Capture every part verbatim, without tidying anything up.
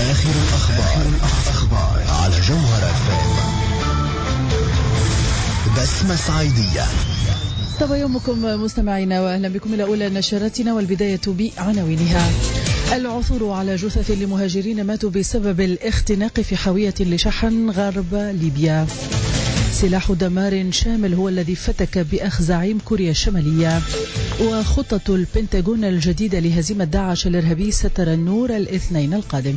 آخر الأخبار, الأخبار على جوهرة فام. بسمة صعيدية. طب يومكم مستمعينا، وأهلا بكم إلى أولى نشراتنا، والبداية بعناوينها. العثور على جثث لمهاجرين ماتوا بسبب الاختناق في حاوية لشحن غرب ليبيا. سلاح دمار شامل هو الذي فتك بأخ زعيم كوريا الشمالية. وخطة البنتاغون الجديدة لهزيمة داعش الإرهابي سترى النور الاثنين القادم.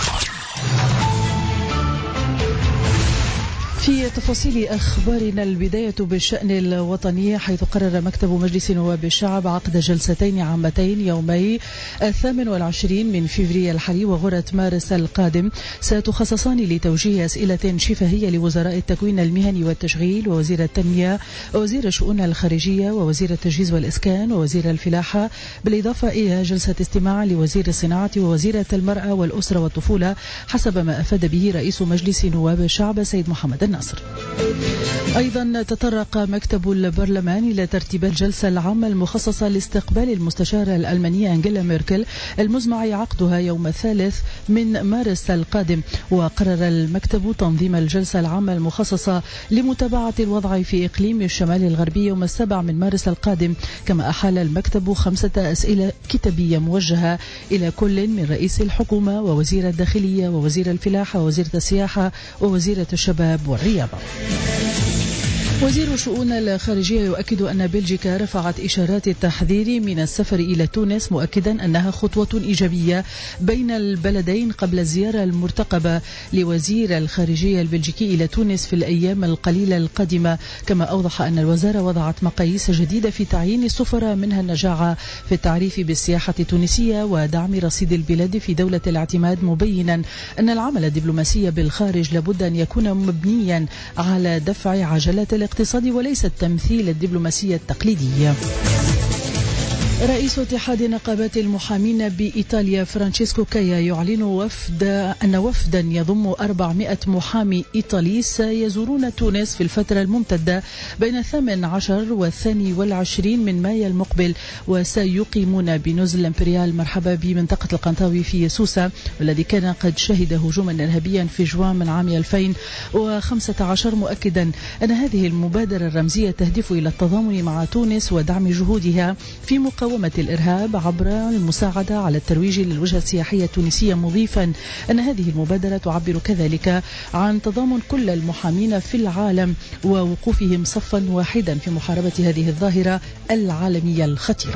في تفاصيل أخبارنا، البداية بالشأن الوطني، حيث قرر مكتب مجلس نواب الشعب عقد جلستين عامتين يومي الثامن والعشرين من فبراير الحالي وغرة مارس القادم، ستخصصان لتوجيه أسئلة شفهية لوزراء التكوين المهني والتشغيل ووزير التنمية ووزير الشؤون الخارجية ووزير التجهيز والإسكان ووزير الفلاحة، بالإضافة إلى جلسة استماع لوزير الصناعة ووزيرة المرأة والأسرة والطفولة، حسب ما أفاد به رئيس مجلس نواب الشعب سيد محمد الناصر. أيضا تطرق مكتب البرلمان إلى ترتيب الجلسة العامة المخصصة لاستقبال المستشارة الألمانية أنجيلا ميركل المزمع عقدها يوم الثالث من مارس القادم. وقرر المكتب تنظيم الجلسة العامة المخصصة لمتابعة الوضع في إقليم الشمال الغربي يوم السابع من مارس القادم. كما أحال المكتب خمسة أسئلة كتابية موجهة إلى كل من رئيس الحكومة ووزير الداخلية ووزير الفلاحة ووزيرة السياحة ووزيرة الشباب والرياضة. وزير الشؤون الخارجية يؤكد أن بلجيكا رفعت إشارات التحذير من السفر إلى تونس، مؤكدا أنها خطوة إيجابية بين البلدين قبل الزيارة المرتقبة لوزير الخارجية البلجيكي إلى تونس في الأيام القليلة القادمة. كما أوضح أن الوزارة وضعت مقاييس جديدة في تعيين السفراء، منها النجاعة في التعريف بالسياحة التونسية ودعم رصيد البلاد في دولة الاعتماد، مبينا أن العمل الدبلوماسي بالخارج لابد أن يكون مبنيا على دفع عجلات الاقتصاد وليس التمثيل الدبلوماسي التقليدي. رئيس اتحاد نقابات المحامين بإيطاليا فرانشيسكو كايا يعلن وفد أن وفدا يضم أربعمائة محامي إيطالي سيزورون تونس في الفترة الممتدة بين الثامن عشر والثاني والعشرين من مايو المقبل، وسيقيمون بنزل الإمبريال مرحبا بمنطقة القنطاوي في سوسة، والذي كان قد شهد هجوما إرهابيا في جوان من عام ألفين وخمسة عشر، مؤكدا أن هذه المبادرة الرمزية تهدف إلى التضامن مع تونس ودعم جهودها في مقاومة الإرهاب عبر المساعدة على الترويج للوجهة السياحية التونسية، مضيفا أن هذه المبادرة تعبر كذلك عن تضامن كل المحامين في العالم ووقوفهم صفا واحدا في محاربة هذه الظاهرة العالمية الخطيرة.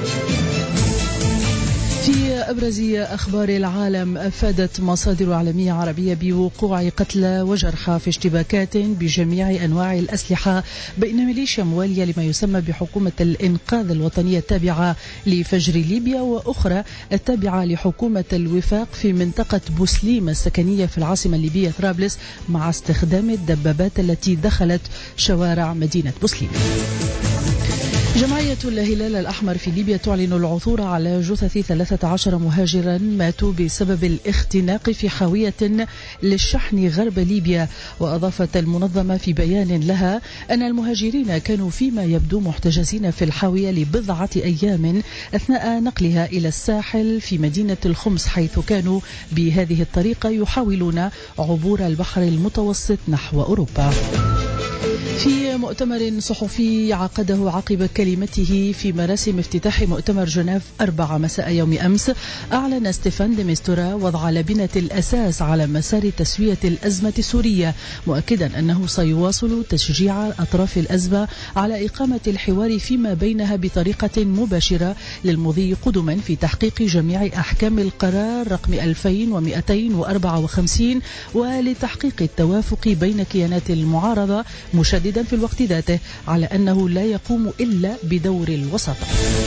في أبرز أخبار العالم، أفادت مصادر عالمية عربية بوقوع قتلى وجرحى في اشتباكات بجميع أنواع الأسلحة بين ميليشيا موالية لما يسمى بحكومة الإنقاذ الوطنية التابعة لفجر ليبيا، وأخرى التابعة لحكومة الوفاق في منطقة بوسليم السكنية في العاصمة الليبية طرابلس، مع استخدام الدبابات التي دخلت شوارع مدينة بوسليم. جمعية الهلال الأحمر في ليبيا تعلن العثور على جثث ثلاثة عشر مهاجرا ماتوا بسبب الاختناق في حاوية للشحن غرب ليبيا. وأضافت المنظمة في بيان لها أن المهاجرين كانوا فيما يبدو محتجزين في الحاوية لبضعة أيام أثناء نقلها إلى الساحل في مدينة الخمس، حيث كانوا بهذه الطريقة يحاولون عبور البحر المتوسط نحو أوروبا. في مؤتمر صحفي عقده عقب كلمته في مراسم افتتاح مؤتمر جنيف أربعة مساء يوم أمس، أعلن ستيفان دي ميستورا وضع لبنة الأساس على مسار تسوية الأزمة السورية، مؤكدا أنه سيواصل تشجيع أطراف الأزمة على إقامة الحوار فيما بينها بطريقة مباشرة للمضي قدما في تحقيق جميع أحكام القرار رقم ألفين ومئتين وأربعة وخمسين ولتحقيق التوافق بين كيانات المعارضة، مشددا في الوقت ذاته على أنه لا يقوم إلا بدور الوساطة.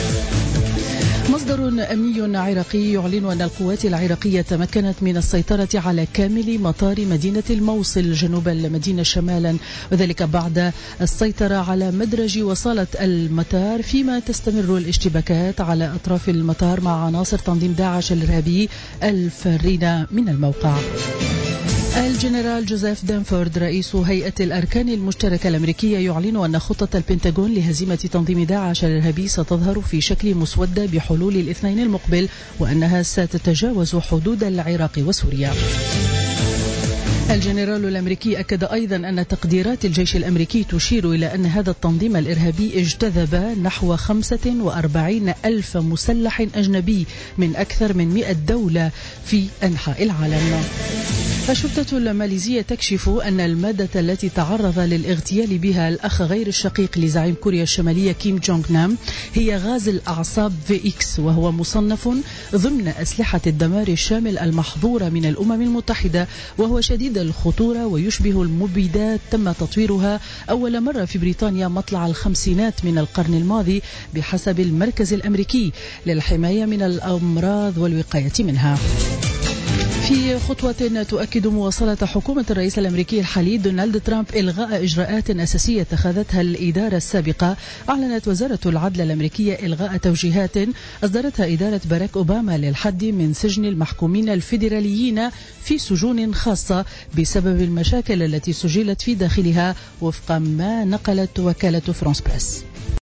مصدر أمني عراقي يعلن أن القوات العراقية تمكنت من السيطرة على كامل مطار مدينة الموصل جنوب المدينة شمالا، وذلك بعد السيطرة على مدرج وصالة المطار، فيما تستمر الاشتباكات على أطراف المطار مع عناصر تنظيم داعش الإرهابي الفارين من الموقع. الجنرال جوزيف دانفورد رئيس هيئة الأركان المشتركة الأمريكية يعلن أن خطة البنتاغون لهزيمة تنظيم داعش الإرهابي ستظهر في شكل مسودة بحلول الاثنين المقبل، وأنها ستتجاوز حدود العراق وسوريا. الجنرال الأمريكي أكد أيضا أن تقديرات الجيش الأمريكي تشير إلى أن هذا التنظيم الإرهابي اجتذب نحو خمسة وأربعين ألف مسلح أجنبي من أكثر من مئة دولة في أنحاء العالم. الشرطة الماليزية تكشف أن المادة التي تعرض للاغتيال بها الأخ غير الشقيق لزعيم كوريا الشمالية كيم جونغ نام هي غاز الأعصاب في إكس، وهو مصنف ضمن أسلحة الدمار الشامل المحظورة من الأمم المتحدة، وهو شديد الخطورة ويشبه المبيدات تم تطويرها أول مرة في بريطانيا مطلع الخمسينات من القرن الماضي بحسب المركز الأمريكي للحماية من الأمراض والوقاية منها. في خطوة تؤكد مواصلة حكومة الرئيس الأمريكي الحالي دونالد ترامب إلغاء إجراءات أساسية اتخذتها الإدارة السابقة، أعلنت وزارة العدل الأمريكية إلغاء توجيهات أصدرتها إدارة باراك أوباما للحد من سجن المحكومين الفيدراليين في سجون خاصة بسبب المشاكل التي سجلت في داخلها، وفق ما نقلت وكالة فرانس بريس.